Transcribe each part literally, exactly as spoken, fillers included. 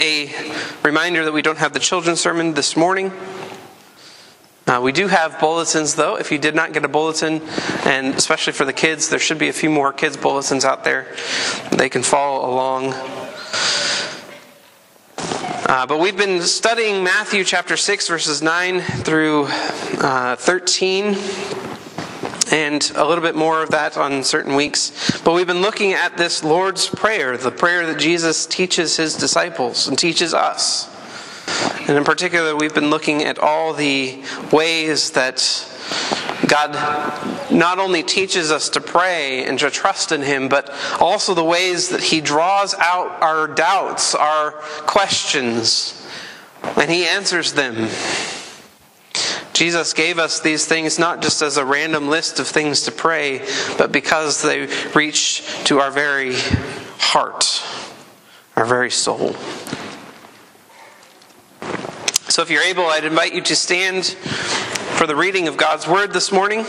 A reminder that we don't have the children's sermon this morning. Uh, we do have bulletins, though. If you did not get a bulletin, and especially for the kids, there should be a few more kids' bulletins out there. They can follow along. Uh, but we've been studying Matthew chapter six, verses nine through uh, thirteen. And a little bit more of that on certain weeks. But we've been looking at this Lord's Prayer, the prayer that Jesus teaches his disciples and teaches us. And in particular, we've been looking at all the ways that God not only teaches us to pray and to trust in him, but also the ways that he draws out our doubts, our questions, and he answers them. Jesus gave us these things not just as a random list of things to pray, but because they reach to our very heart, our very soul. So if you're able, I'd invite you to stand for the reading of God's Word this morning.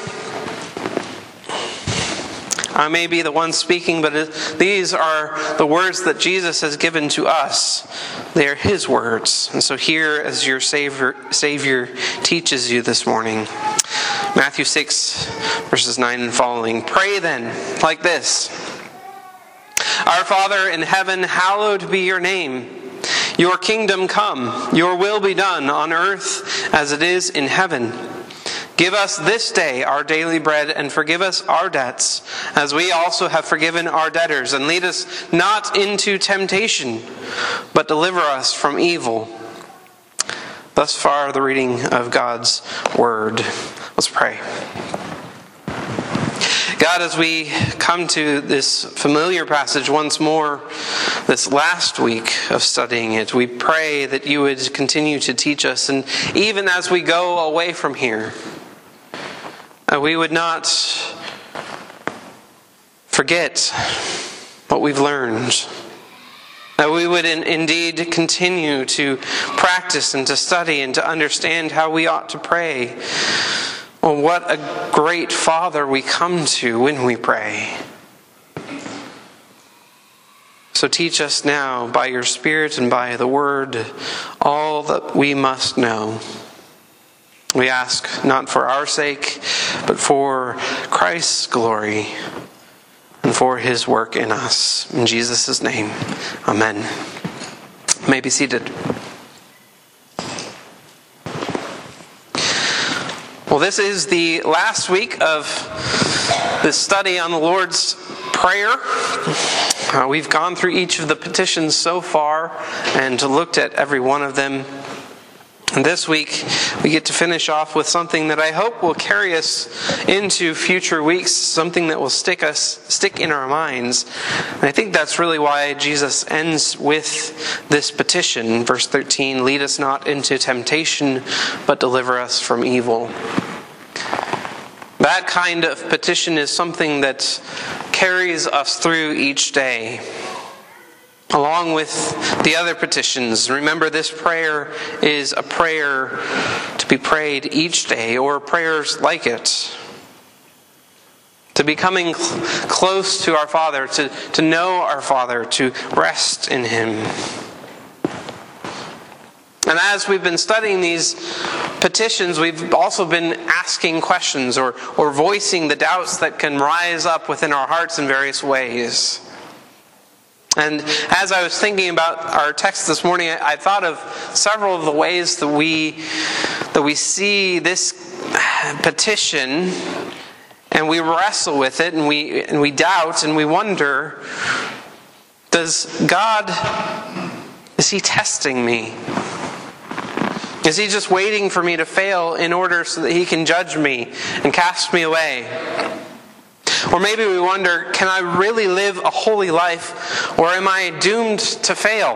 I may be the one speaking, but these are the words that Jesus has given to us. They are his words. And so hear as your Savior, Savior teaches you this morning. Matthew six, verses nine and following. Pray then like this. Our Father in heaven, hallowed be your name. Your kingdom come, your will be done on earth as it is in heaven. Give us this day our daily bread, and forgive us our debts, as we also have forgiven our debtors. And lead us not into temptation, but deliver us from evil. Thus far, the reading of God's Word. Let's pray. God, as we come to this familiar passage once more, this last week of studying it, we pray that you would continue to teach us, and even as we go away from here, Uh, we would not forget what we've learned. That we would in, indeed continue to practice and to study and to understand how we ought to pray. Well, what a great Father we come to when we pray. So teach us now by your Spirit and by the Word all that we must know. We ask not for our sake, but for Christ's glory and for his work in us. In Jesus' name, amen. You may be seated. Well, this is the last week of this study on the Lord's Prayer. Uh, we've gone through each of the petitions so far and looked at every one of them. And this week, we get to finish off with something that I hope will carry us into future weeks, something that will stick us, stick in our minds. And I think that's really why Jesus ends with this petition. Verse thirteen, lead us not into temptation, but deliver us from evil. That kind of petition is something that carries us through each day, along with the other petitions. Remember, this prayer is a prayer to be prayed each day, or prayers like it. To be coming cl- close to our Father, to, to know our Father, to rest in him. And as we've been studying these petitions, we've also been asking questions or, or voicing the doubts that can rise up within our hearts in various ways. And as I was thinking about our text this morning, I thought of several of the ways that we that we see this petition, and we wrestle with it, and we and we doubt, and we wonder: does God, is he testing me? Is he just waiting for me to fail in order so that he can judge me and cast me away? Or maybe we wonder, can I really live a holy life, or am I doomed to fail?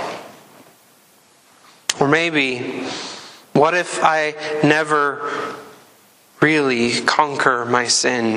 Or maybe, what if I never really conquer my sin?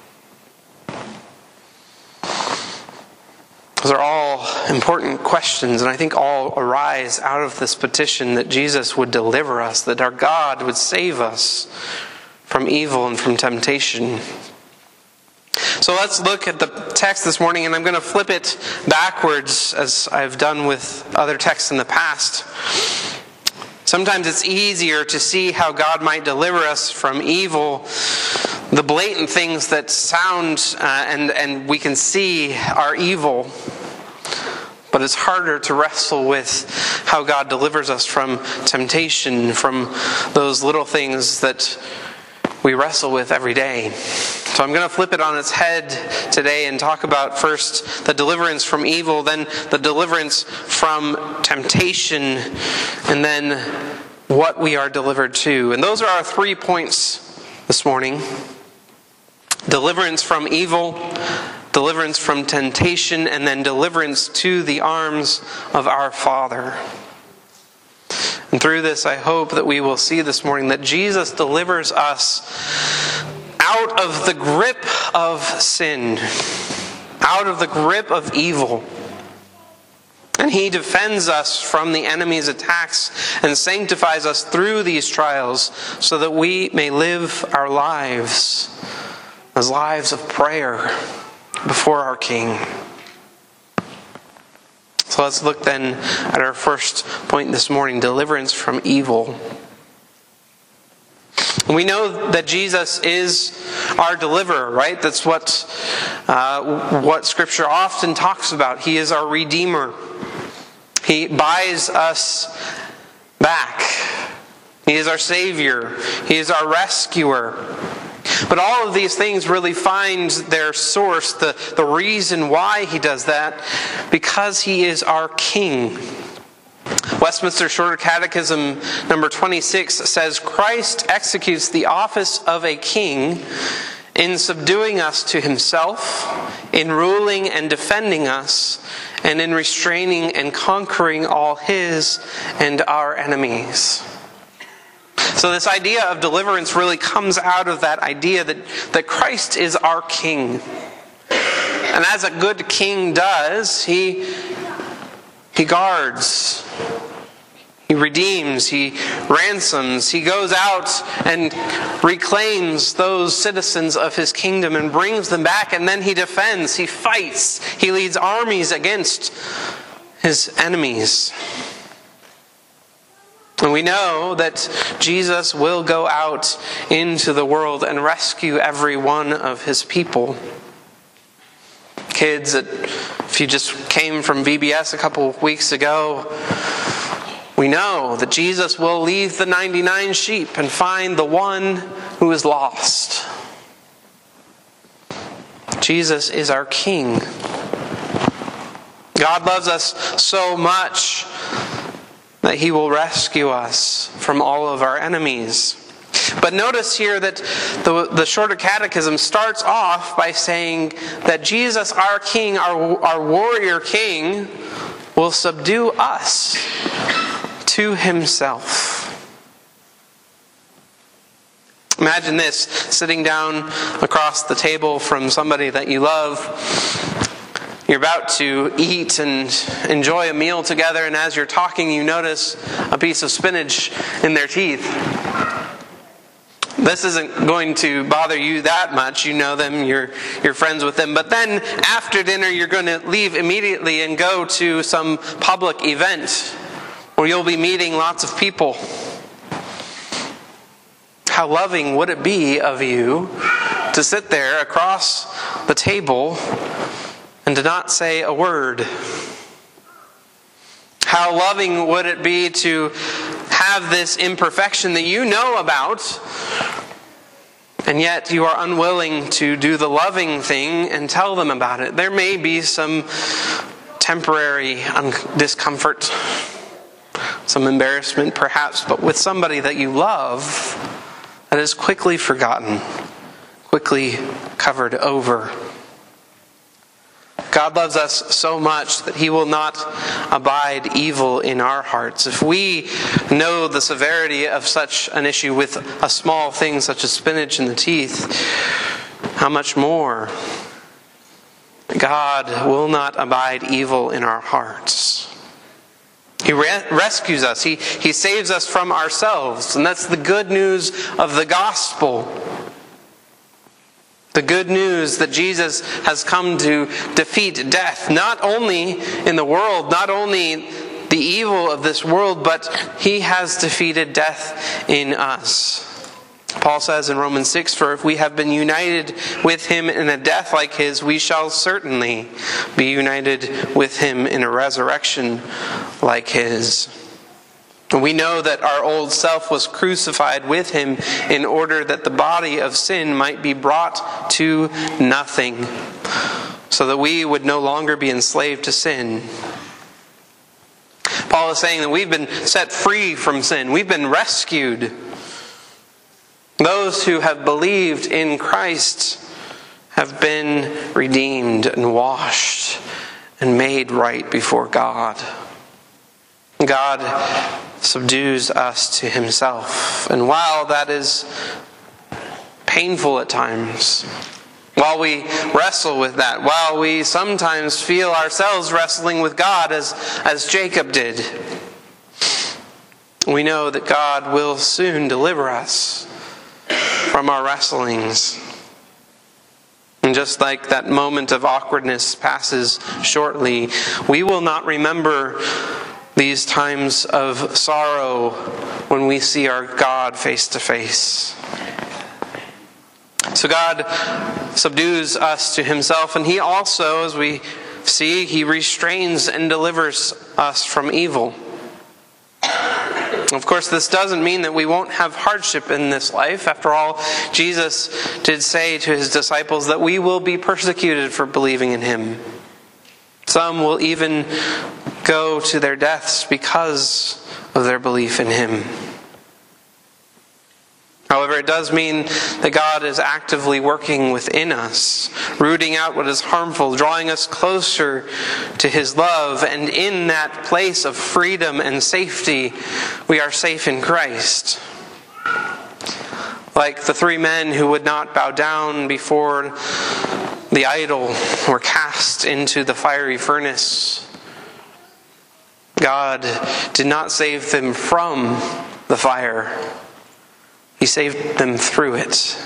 Those are all important questions, and I think all arise out of this petition that Jesus would deliver us, that our God would save us from evil and from temptation. So let's look at the text this morning, and I'm going to flip it backwards as I've done with other texts in the past. Sometimes it's easier to see how God might deliver us from evil, the blatant things that sound uh, and, and we can see are evil. But it's harder to wrestle with how God delivers us from temptation, from those little things that we wrestle with every day. So I'm going to flip it on its head today and talk about first the deliverance from evil, then the deliverance from temptation, and then what we are delivered to. And those are our three points this morning. Deliverance from evil, deliverance from temptation, and then deliverance to the arms of our Father. And through this, I hope that we will see this morning that Jesus delivers us out of the grip of sin, out of the grip of evil. And He defends us from the enemy's attacks and sanctifies us through these trials so that we may live our lives as lives of prayer before our King. So let's look then at our first point this morning, deliverance from evil. We know that Jesus is our deliverer, right? That's what uh, what Scripture often talks about. He is our Redeemer. He buys us back. He is our Savior. He is our Rescuer. But all of these things really find their source, the, the reason why He does that, because He is our King. Westminster Shorter Catechism number twenty-six says, Christ executes the office of a king in subduing us to Himself, in ruling and defending us, and in restraining and conquering all His and our enemies. So this idea of deliverance really comes out of that idea that, that Christ is our King. And as a good king does, he, he guards, He redeems, He ransoms, He goes out and reclaims those citizens of His kingdom and brings them back, and then He defends, He fights, He leads armies against His enemies. And we know that Jesus will go out into the world and rescue every one of His people. Kids, if you just came from V B S a couple of weeks ago, we know that Jesus will leave the ninety-nine sheep and find the one who is lost. Jesus is our King. God loves us so much that He will rescue us from all of our enemies. But notice here that the, the Shorter Catechism starts off by saying that Jesus, our King, our, our warrior King, will subdue us to Himself. Imagine this, sitting down across the table from somebody that you love. You're about to eat and enjoy a meal together, and as you're talking, you notice a piece of spinach in their teeth. This isn't going to bother you that much. You know them, you're, you're friends with them. But then after dinner, you're going to leave immediately and go to some public event where you'll be meeting lots of people. How loving would it be of you to sit there across the table and to not say a word? How loving would it be to have this imperfection that you know about, and yet you are unwilling to do the loving thing and tell them about it? There may be some temporary discomfort, some embarrassment perhaps, but with somebody that you love, that is quickly forgotten, quickly covered over. God loves us so much that He will not abide evil in our hearts. If we know the severity of such an issue with a small thing such as spinach in the teeth, how much more God will not abide evil in our hearts. He re- rescues us. He, he saves us from ourselves. And that's the good news of the gospel. The The good news that Jesus has come to defeat death, not only in the world, not only the evil of this world, but he has defeated death in us. Paul says in Romans six, "For if we have been united with him in a death like his, we shall certainly be united with him in a resurrection like his." We know that our old self was crucified with him in order that the body of sin might be brought to nothing, so that we would no longer be enslaved to sin. Paul is saying that we've been set free from sin. We've been rescued. Those who have believed in Christ have been redeemed and washed and made right before God. God subdues us to himself. And while that is painful at times, while we wrestle with that, while we sometimes feel ourselves wrestling with God as, as Jacob did, we know that God will soon deliver us from our wrestlings. And just like that moment of awkwardness passes shortly, we will not remember these times of sorrow when we see our God face to face. So God subdues us to himself, and he also, as we see, he restrains and delivers us from evil. Of course, this doesn't mean that we won't have hardship in this life. After all, Jesus did say to his disciples that we will be persecuted for believing in him. Some will even go to their deaths because of their belief in him. However, it does mean that God is actively working within us, rooting out what is harmful, drawing us closer to his love, and in that place of freedom and safety, we are safe in Christ. Like the three men who would not bow down before the idol were cast into the fiery furnace. God did not save them from the fire. He saved them through it.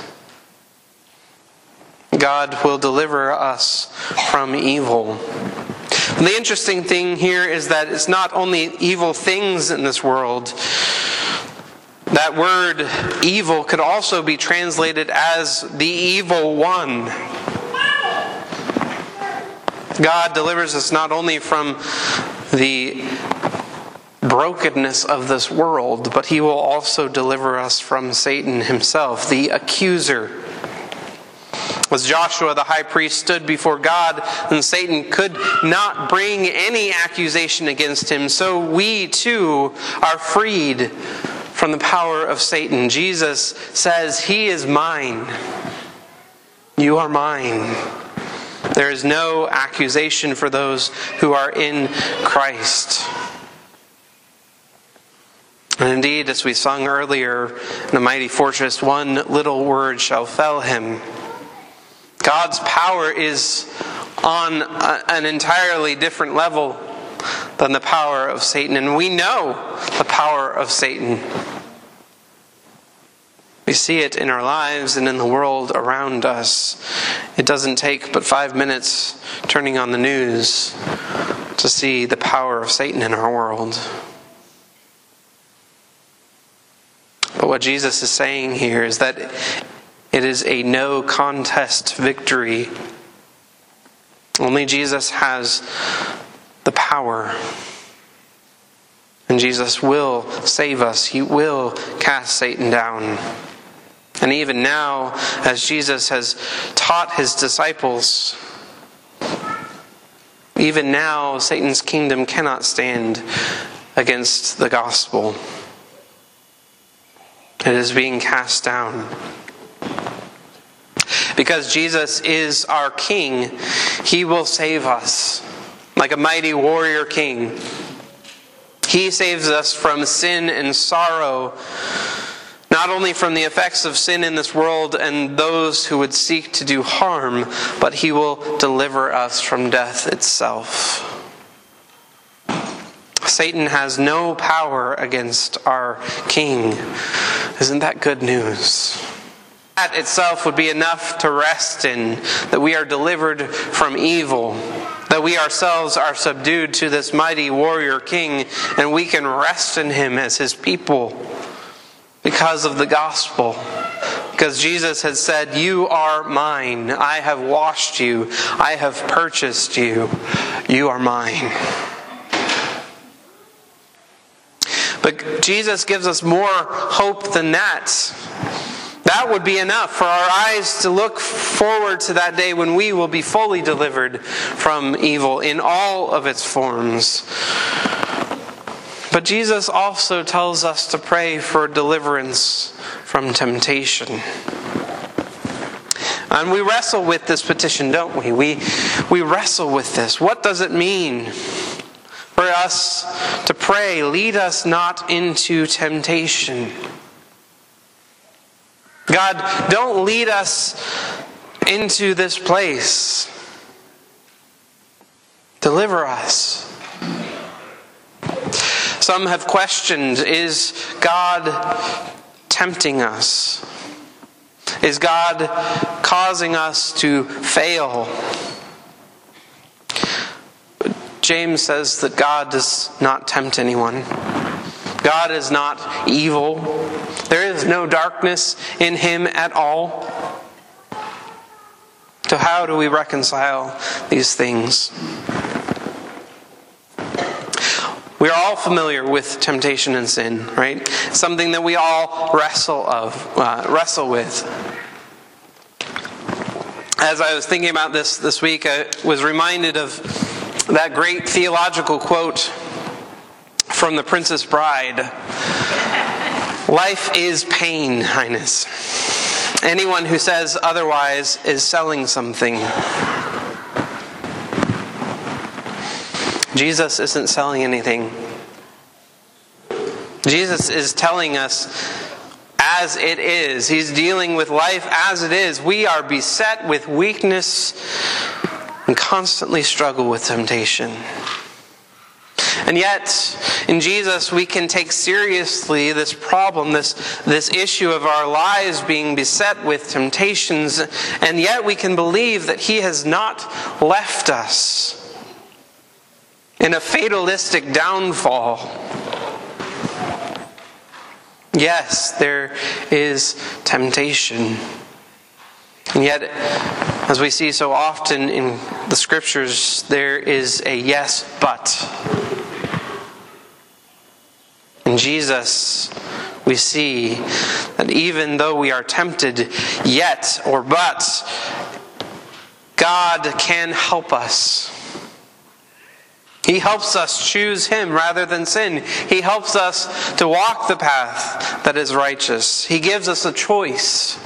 God will deliver us from evil. And the interesting thing here is that it's not only evil things in this world. That word evil could also be translated as the evil one. God delivers us not only from the brokenness of this world, but he will also deliver us from Satan himself, the accuser. As Joshua the high priest stood before God, and Satan could not bring any accusation against him, so we too are freed from the power of Satan. Jesus says, "He is mine. You are mine." There is no accusation for those who are in Christ. And indeed, as we sung earlier, in a mighty fortress, one little word shall fell him. God's power is on a, an entirely different level than the power of Satan. And we know the power of Satan. We see it in our lives and in the world around us. It doesn't take but five minutes turning on the news to see the power of Satan in our world. But what Jesus is saying here is that it is a no contest victory. Only Jesus has the power. And Jesus will save us. He will cast Satan down. And even now, as Jesus has taught his disciples, even now Satan's kingdom cannot stand against the gospel. It is being cast down. Because Jesus is our King, he will save us like a mighty warrior king. He saves us from sin and sorrow, not only from the effects of sin in this world and those who would seek to do harm, but he will deliver us from death itself. Satan has no power against our King. Isn't that good news? That itself would be enough to rest in, that we are delivered from evil, that we ourselves are subdued to this mighty warrior king, and we can rest in him as his people because of the gospel. Because Jesus has said, "You are mine. I have washed you. I have purchased you. You are mine." But Jesus gives us more hope than that. That would be enough for our eyes to look forward to that day when we will be fully delivered from evil in all of its forms. But Jesus also tells us to pray for deliverance from temptation. And we wrestle with this petition, don't we? We, we wrestle with this. What does it mean for us to pray, "Lead us not into temptation"? God, don't lead us into this place. Deliver us. Some have questioned, is God tempting us? Is God causing us to fail? James says that God does not tempt anyone. God is not evil. There is no darkness in him at all. So how do we reconcile these things? We are all familiar with temptation and sin, right? Something that we all wrestle of, uh, wrestle with. As I was thinking about this this week, I was reminded of that great theological quote from The Princess Bride. "Life is pain, Highness. Anyone who says otherwise is selling something." Jesus isn't selling anything. Jesus is telling us as it is. He's dealing with life as it is. We are beset with weakness and constantly struggle with temptation. And yet, in Jesus, we can take seriously this problem, this, this issue of our lives being beset with temptations, and yet we can believe that He has not left us in a fatalistic downfall. Yes, there is temptation. And yet, as we see so often in the Scriptures, there is a yes, but. In Jesus, we see that even though we are tempted, yet or but, God can help us. He helps us choose Him rather than sin. He helps us to walk the path that is righteous. He gives us a choice.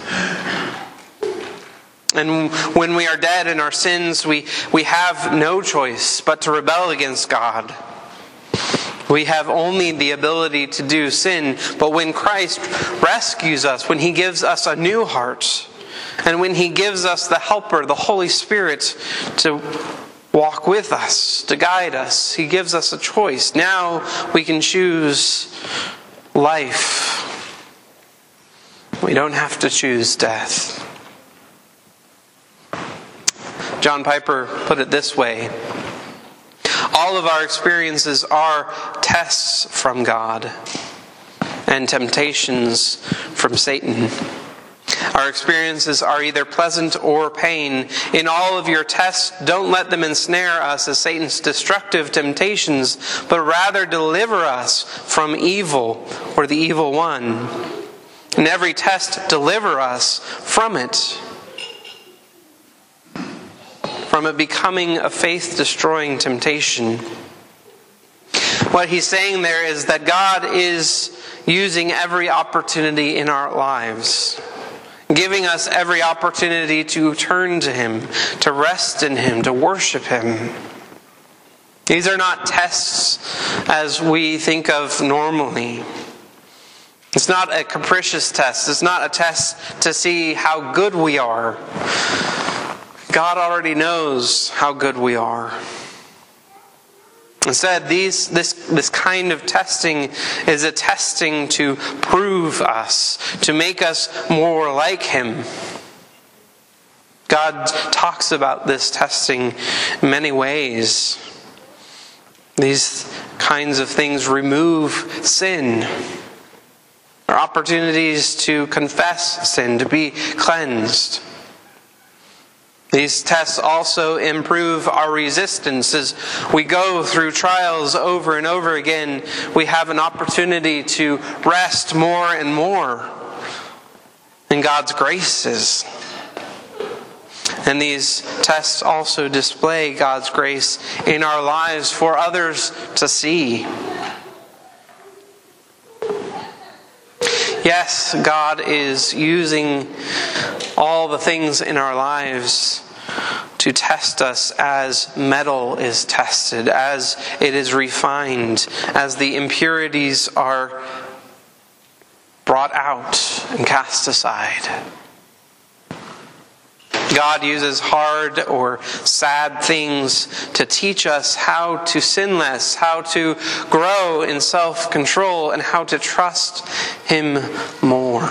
And when we are dead in our sins, we, we have no choice but to rebel against God. We have only the ability to do sin. But when Christ rescues us, when He gives us a new heart, and when He gives us the Helper, the Holy Spirit, to walk with us, to guide us, He gives us a choice. Now we can choose life. We don't have to choose death. John Piper put it this way: all of our experiences are tests from God and temptations from Satan. Our experiences are either pleasant or pain. In all of your tests, don't let them ensnare us as Satan's destructive temptations, but rather deliver us from evil or the evil one. In every test, deliver us from it. From it becoming a faith-destroying temptation. What he's saying there is that God is using every opportunity in our lives, giving us every opportunity to turn to Him, to rest in Him, to worship Him. These are not tests as we think of normally. It's not a capricious test. It's not a test to see how good we are. God already knows how good we are. Instead, these, this, this kind of testing is a testing to prove us, to make us more like Him. God talks about this testing in many ways. These kinds of things remove sin. There are opportunities to confess sin, to be cleansed. These tests also improve our resistance. As we go through trials over and over again, we have an opportunity to rest more and more in God's graces. And these tests also display God's grace in our lives for others to see. Yes, God is using all the things in our lives to test us as metal is tested, as it is refined, as the impurities are brought out and cast aside. God uses hard or sad things to teach us how to sin less, how to grow in self-control, and how to trust Him more.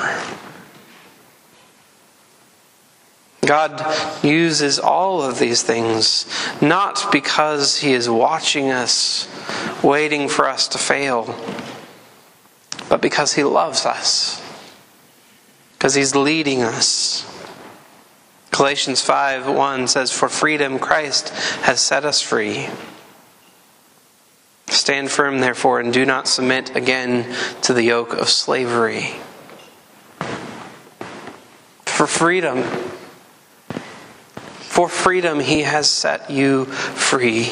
God uses all of these things not because He is watching us, waiting for us to fail, but because He loves us, because He's leading us. Galatians five one says, "For freedom Christ has set us free. Stand firm, therefore, and do not submit again to the yoke of slavery." For freedom, for freedom, He has set you free.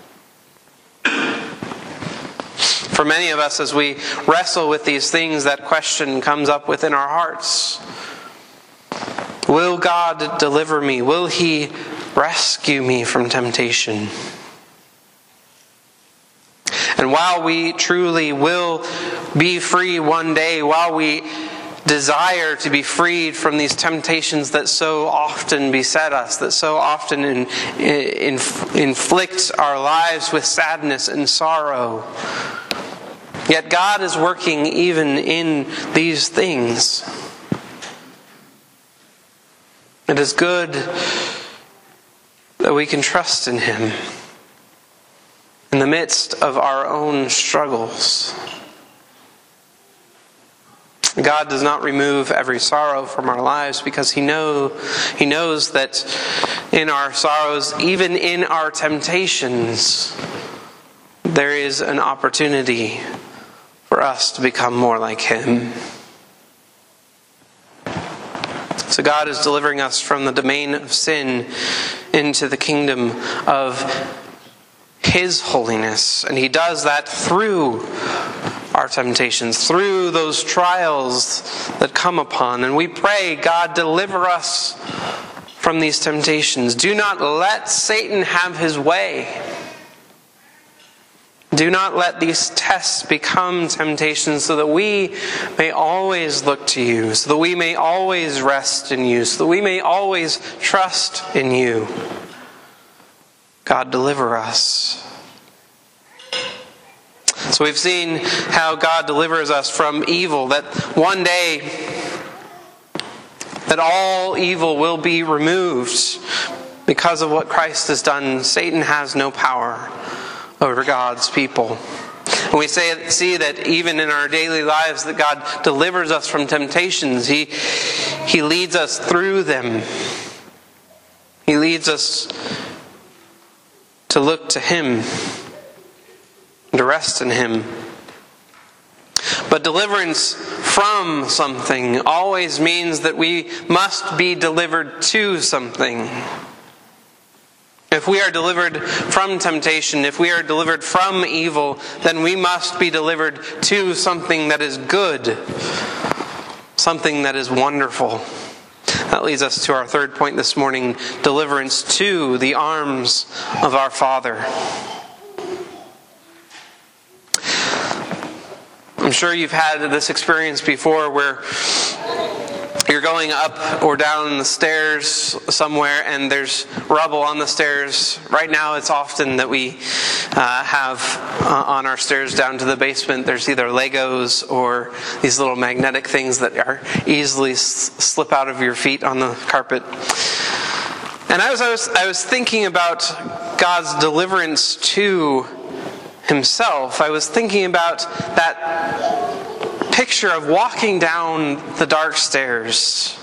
For many of us, as we wrestle with these things, that question comes up within our hearts. Will God deliver me? Will He rescue me from temptation? And while we truly will be free one day, while we desire to be freed from these temptations that so often beset us, that so often in, in, inflict our lives with sadness and sorrow, yet God is working even in these things. It is good that we can trust in Him in the midst of our own struggles. God does not remove every sorrow from our lives because He know He knows that in our sorrows, even in our temptations, there is an opportunity for us to become more like Him. So God is delivering us from the domain of sin into the kingdom of His holiness. And He does that through our temptations, through those trials that come upon. And we pray, God, deliver us from these temptations. Do not let Satan have his way. Do not let these tests become temptations so that we may always look to You, so that we may always rest in You, so that we may always trust in You. God, deliver us. So we've seen how God delivers us from evil, that one day that all evil will be removed because of what Christ has done. Satan has no power over God's people. And we say, see that even in our daily lives that God delivers us from temptations. He, he leads us through them. He leads us to look to Him, to rest in Him. But deliverance from something always means that we must be delivered to something. If we are delivered from temptation, if we are delivered from evil, then we must be delivered to something that is good, something that is wonderful. That leads us to our third point this morning, deliverance to the arms of our Father. I'm sure you've had this experience before where you're going up or down the stairs somewhere and there's rubble on the stairs. Right now it's often that we uh, have uh, on our stairs down to the basement, there's either Legos or these little magnetic things that are easily s- slip out of your feet on the carpet. And I was, I was I was thinking about God's deliverance to himself. I was thinking about that picture of walking down the dark stairs.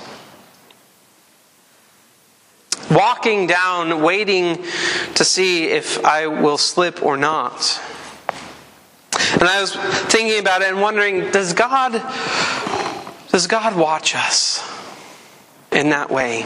Walking down, waiting to see if I will slip or not. And I was thinking about it and wondering, does God, does God watch us in that way?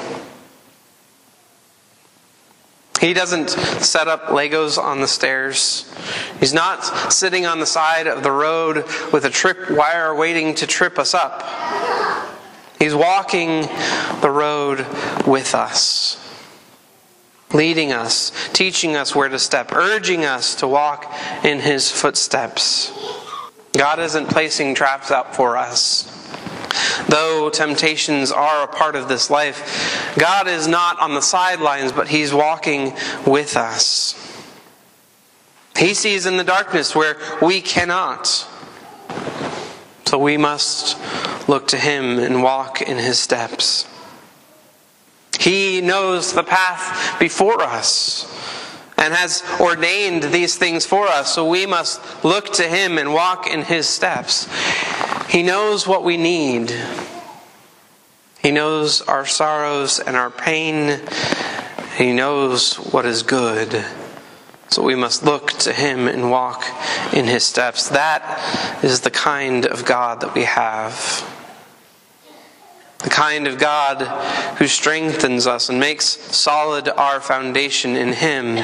He doesn't set up Legos on the stairs. He's not sitting on the side of the road with a tripwire waiting to trip us up. He's walking the road with us, leading us, teaching us where to step, urging us to walk in his footsteps. God isn't placing traps out for us. Though temptations are a part of this life, God is not on the sidelines, but he's walking with us. He sees in the darkness where we cannot. So we must look to him and walk in his steps. He knows the path before us and has ordained these things for us, so we must look to him and walk in his steps. He knows what we need. He knows our sorrows and our pain. He knows what is good. So we must look to him and walk in his steps. That is the kind of God that we have. The kind of God who strengthens us and makes solid our foundation in him.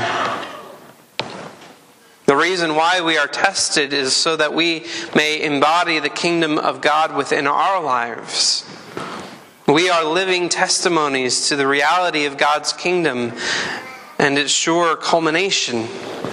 The reason why we are tested is so that we may embody the kingdom of God within our lives. We are living testimonies to the reality of God's kingdom and its sure culmination.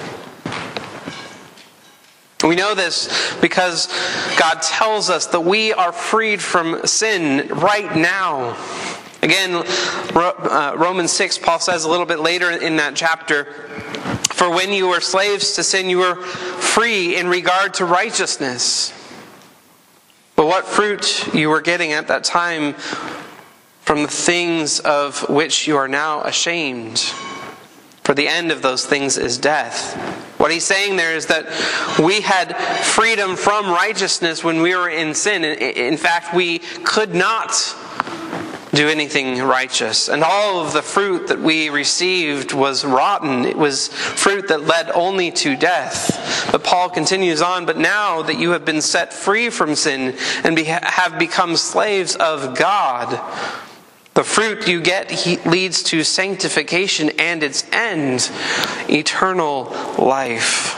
We know this because God tells us that we are freed from sin right now. Again, Romans six, Paul says a little bit later in that chapter, "For when you were slaves to sin, you were free in regard to righteousness. But what fruit you were getting at that time from the things of which you are now ashamed. For the end of those things is death." What he's saying there is that we had freedom from righteousness when we were in sin. In fact, we could not do anything righteous. And all of the fruit that we received was rotten. It was fruit that led only to death. But Paul continues on, "But now that you have been set free from sin and be- have become slaves of God, the fruit you get leads to sanctification and its end, eternal life."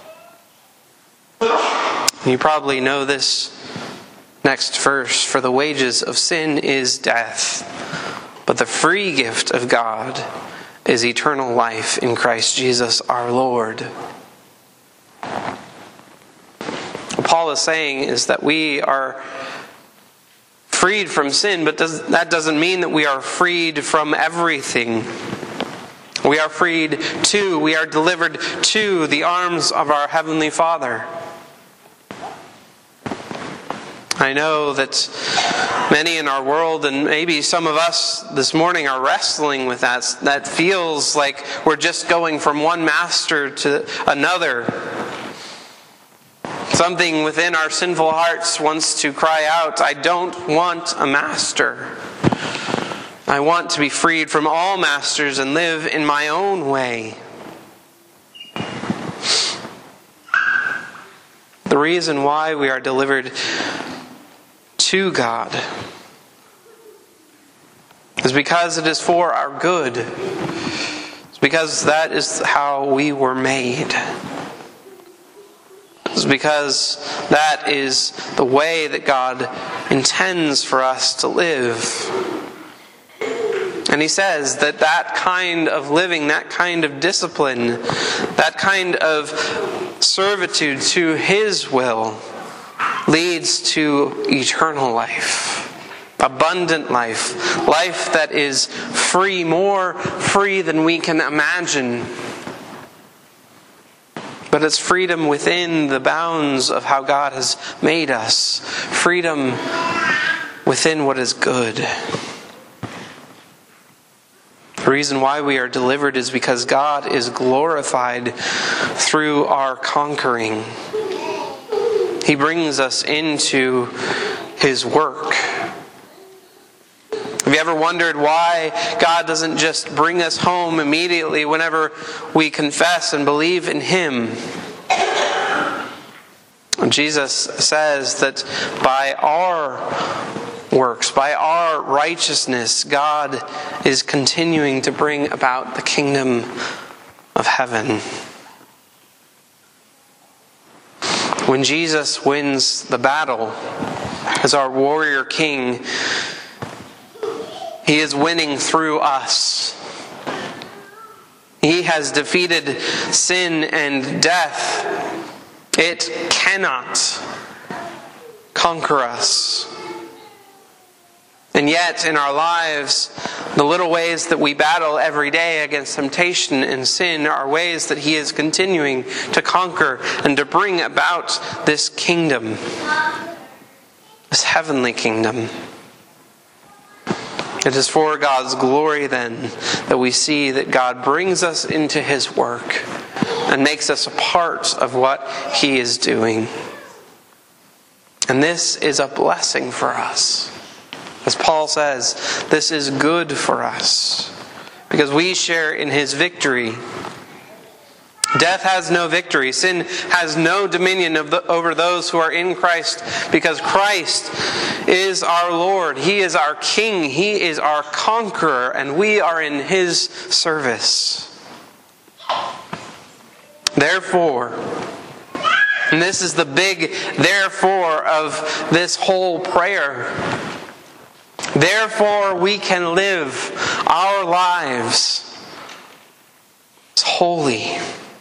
You probably know this next verse, "For the wages of sin is death, but the free gift of God is eternal life in Christ Jesus our Lord." What Paul is saying is that we are freed from sin, but does, that doesn't mean that we are freed from everything. We are freed to, we are delivered to the arms of our Heavenly Father. I know that many in our world, and maybe some of us this morning, are wrestling with that. That feels like we're just going from one master to another. Something within our sinful hearts wants to cry out, "I don't want a master. I want to be freed from all masters and live in my own way." The reason why we are delivered to God is because it is for our good. It's because that is how we were made. It's because that is the way that God intends for us to live. And he says that that kind of living, that kind of discipline, that kind of servitude to his will leads to eternal life. abundant life, life that is free, more free than we can imagine. But it's freedom within the bounds of how God has made us. Freedom within what is good. The reason why we are delivered is because God is glorified through our conquering. He brings us into His work. Have you ever wondered why God doesn't just bring us home immediately whenever we confess and believe in Him? Jesus says that by our works, by our righteousness, God is continuing to bring about the kingdom of heaven. When Jesus wins the battle as our warrior king, He is winning through us. He has defeated sin and death. It cannot conquer us. And yet, in our lives, the little ways that we battle every day against temptation and sin are ways that He is continuing to conquer and to bring about this kingdom, this heavenly kingdom. It is for God's glory, then, that we see that God brings us into His work and makes us a part of what He is doing. And this is a blessing for us. As Paul says, this is good for us because we share in His victory. Death has no victory. Sin has no dominion of the, over those who are in Christ, because Christ is our Lord. He is our King. He is our conqueror, and we are in His service. Therefore, and this is the big therefore of this whole prayer, therefore we can live our lives holy.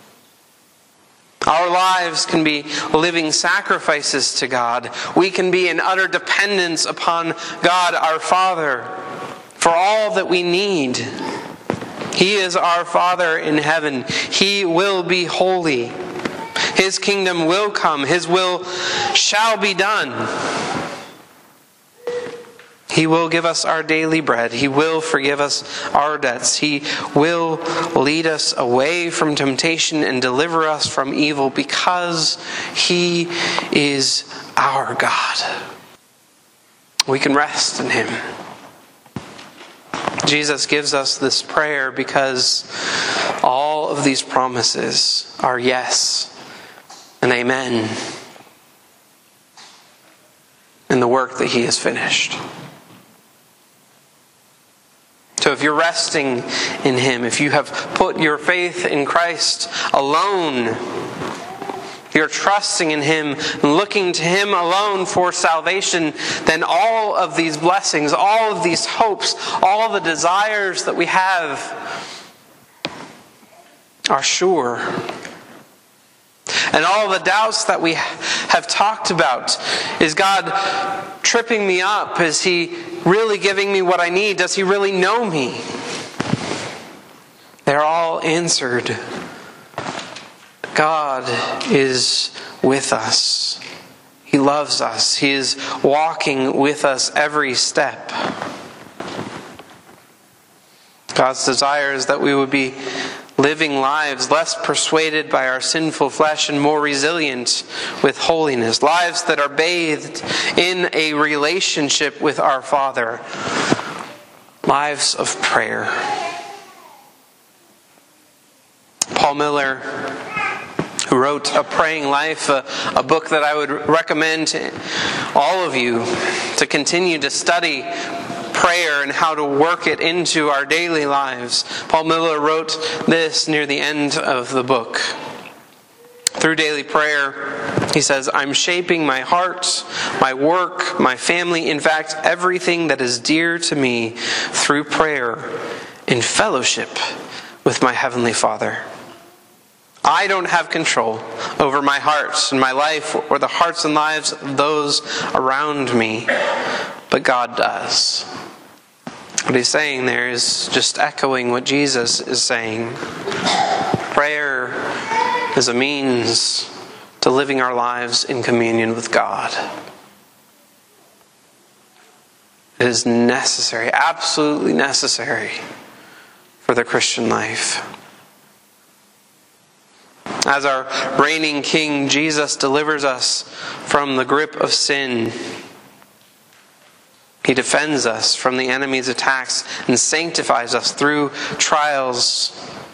Our lives can be living sacrifices to God. We can be in utter dependence upon God our Father for all that we need. He is our Father in heaven. He will be holy. His kingdom will come. His will shall be done. He will give us our daily bread. He will forgive us our debts. He will lead us away from temptation and deliver us from evil, because He is our God. We can rest in Him. Jesus gives us this prayer because all of these promises are yes and amen in the work that He has finished. So if you're resting in Him, if you have put your faith in Christ alone, you're trusting in Him and looking to Him alone for salvation, then all of these blessings, all of these hopes, all the desires that we have are sure. And all the doubts that we have talked about, is God tripping me up? Is He really giving me what I need? Does He really know me? They're all answered. God is with us. He loves us. He is walking with us every step. God's desire is that we would be living lives less persuaded by our sinful flesh and more resilient with holiness. Lives that are bathed in a relationship with our Father. Lives of prayer. Paul Miller, who wrote A Praying Life, a, a book that I would recommend to all of you to continue to study prayer and how to work it into our daily lives. Paul Miller wrote this near the end of the book. Through daily prayer, he says, I'm shaping my heart, my work, my family, in fact, everything that is dear to me through prayer in fellowship with my Heavenly Father. I don't have control over my heart and my life or the hearts and lives of those around me. but God does. What he's saying there is just echoing what Jesus is saying. Prayer is a means to living our lives in communion with God. It is necessary, absolutely necessary for the Christian life. As our reigning King, Jesus delivers us from the grip of sin. He defends us from the enemy's attacks and sanctifies us through trials,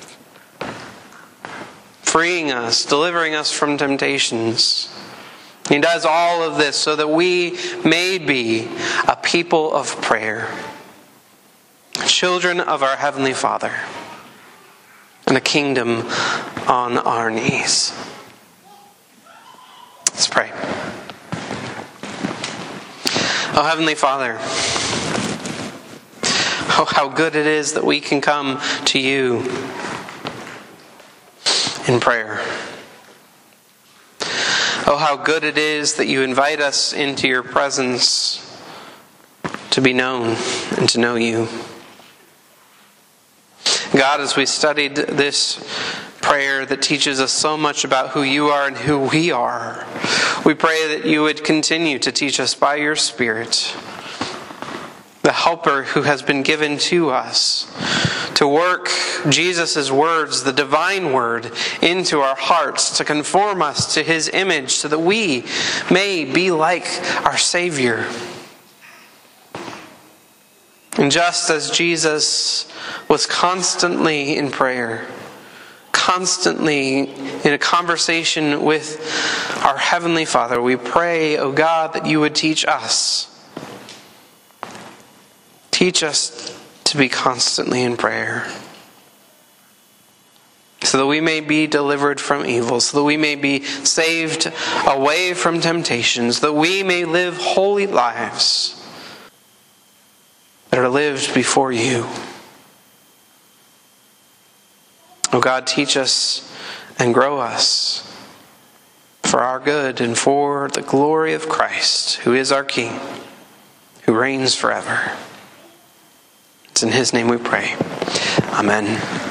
freeing us, delivering us from temptations. He does all of this so that we may be a people of prayer, children of our Heavenly Father, and a kingdom on our knees. Let's pray. Oh, Heavenly Father, oh, how good it is that we can come to you in prayer. Oh, how good it is that you invite us into your presence to be known and to know you. God, as we studied this prayer that teaches us so much about who you are and who we are, we pray that you would continue to teach us by your Spirit, the helper who has been given to us, to work Jesus' words, the divine word, into our hearts, to conform us to his image so that we may be like our Savior. And just as Jesus was constantly in prayer, constantly in a conversation with our Heavenly Father, we pray, O God, that you would teach us. Teach us to be constantly in prayer, so that we may be delivered from evil, so that we may be saved away from temptations, that we may live holy lives that are lived before you. Oh God, teach us and grow us for our good and for the glory of Christ, who is our King, who reigns forever. It's in his name we pray. Amen.